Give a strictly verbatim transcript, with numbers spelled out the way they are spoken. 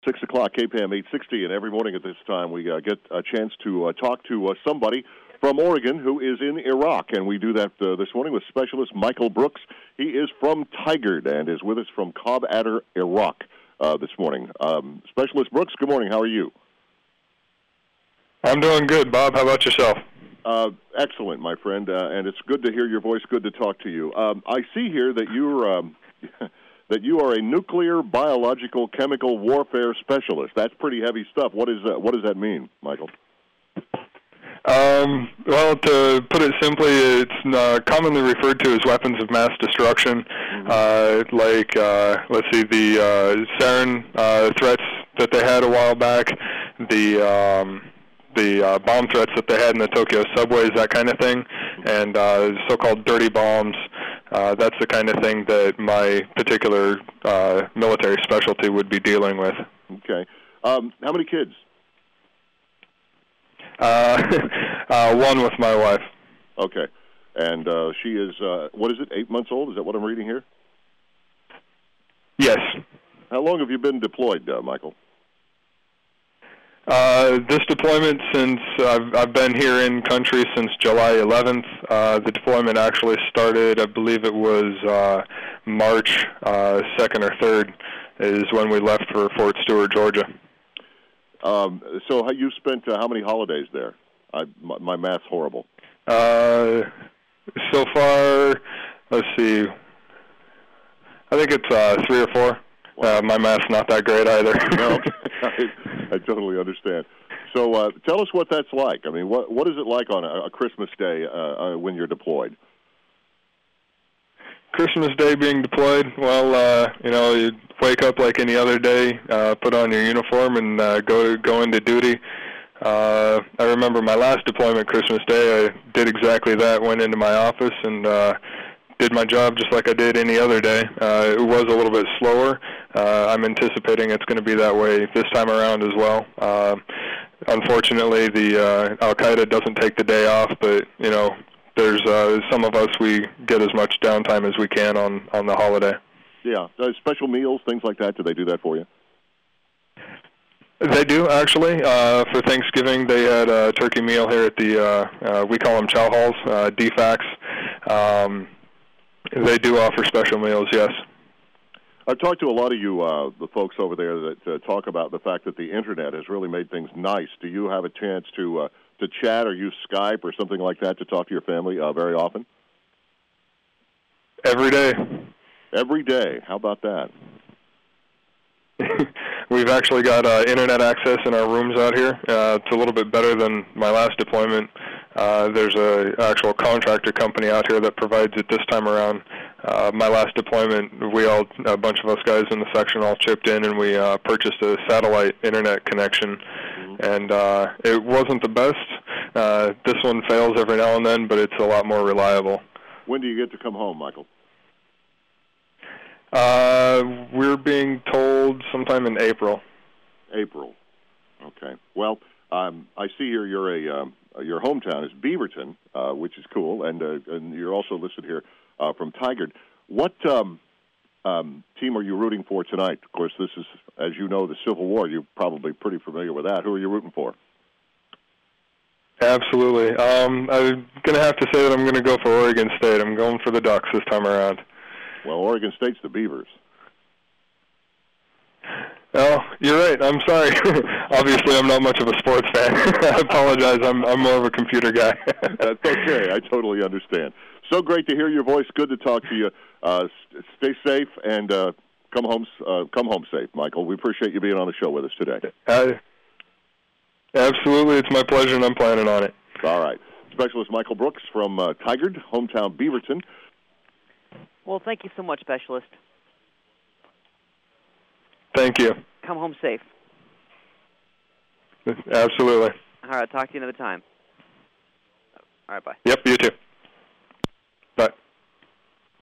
six o'clock, K P M eight sixty, and every morning at this time we uh, get a chance to uh, talk to uh, somebody from Oregon who is in Iraq, and we do that uh, this morning with specialist Michael Brooks. He is from Tigard and is with us from Cobb Adder, Iraq uh, this morning. Um, specialist Brooks, good morning. How are you? I'm doing good, Bob. How about yourself? Uh, excellent, my friend, uh, and it's good to hear your voice, good to talk to you. Um, I see here that you're... Um, that you are a nuclear, biological, chemical warfare specialist. That's pretty heavy stuff. What is that, what does that mean, Michael? Um, well, to put it simply, it's uh, commonly referred to as weapons of mass destruction, mm-hmm. uh, like, uh, let's see, the uh, sarin uh, threats that they had a while back, the um, the uh, bomb threats that they had in the Tokyo subways, that kind of thing, and uh, so-called dirty bombs. Uh, that's the kind of thing that my particular uh, military specialty would be dealing with. Okay. Um, how many kids? Uh, uh, one with my wife. Okay. And uh, she is, uh, what is it, eight months old? Is that what I'm reading here? Yes. How long have you been deployed, uh, Michael? Uh, this deployment since I've, I've been here in country since July eleventh. Uh, the deployment actually started, I believe it was uh, March uh, second or third is when we left for Fort Stewart, Georgia. Um, so how, you spent uh, how many holidays there? I, my, my math's horrible. Uh, so far, let's see, I think it's uh, three or four. Wow. Uh, my math's not that great either. No, I, I totally understand. So uh, tell us what that's like. I mean, what what is it like on a, a Christmas Day uh, uh, when you're deployed? Christmas Day being deployed, well, uh, you know, you wake up like any other day, uh, put on your uniform, and uh, go to, go into duty. Uh, I remember my last deployment Christmas Day, I did exactly that, went into my office and uh, did my job just like I did any other day. Uh, it was a little bit slower. Uh, I'm anticipating it's going to be that way this time around as well. Uh, unfortunately, the uh, Al-Qaeda doesn't take the day off, but, you know, there's uh, some of us, we get as much downtime as we can on, on the holiday. Yeah. Uh, special meals, things like that, do they do that for you? They do, actually. Uh, for Thanksgiving, they had a turkey meal here at the, uh, uh, we call them chow halls, uh, D FACs. Um, they do offer special meals, yes. I've talked to a lot of you, uh, the folks over there that uh, talk about the fact that the Internet has really made things nice. Do you have a chance to uh, to chat or use Skype or something like that to talk to your family uh, very often? Every day. Every day. How about that? We've actually got uh, Internet access in our rooms out here. Uh, it's a little bit better than my last deployment. Uh, there's an actual contractor company out here that provides it this time around. Uh, my last deployment, we all, a bunch of us guys in the section all chipped in and we uh, purchased a satellite Internet connection. Mm-hmm. And uh, it wasn't the best. Uh, this one fails every now and then, but it's a lot more reliable. When do you get to come home, Michael? Uh, we're being told sometime in April. April. Okay. Well, um, I see here you're a um, your hometown is Beaverton, uh, which is cool, and uh, and you're also listed here uh, from Tigard. What um, um, team are you rooting for tonight? Of course, this is, as you know, the Civil War. You're probably pretty familiar with that. Who are you rooting for? Absolutely. Um, I'm going to have to say that I'm going to go for Oregon State. I'm going for the Ducks this time around. Well, Oregon State's the Beavers. Oh, you're right. I'm sorry. Obviously, I'm not much of a sports fan. I apologize. I'm I'm more of a computer guy. That's okay. I totally understand. So great to hear your voice. Good to talk to you. Uh, stay safe and uh, come home. Uh, come home safe, Michael. We appreciate you being on the show with us today. Uh, absolutely, it's my pleasure, and I'm planning on it. All right, Specialist Michael Brooks from uh, Tigard, hometown Beaverton. Well, thank you so much, Specialist. Thank you. Come home safe. Absolutely. All right, talk to you another time. All right, bye. Yep, you too.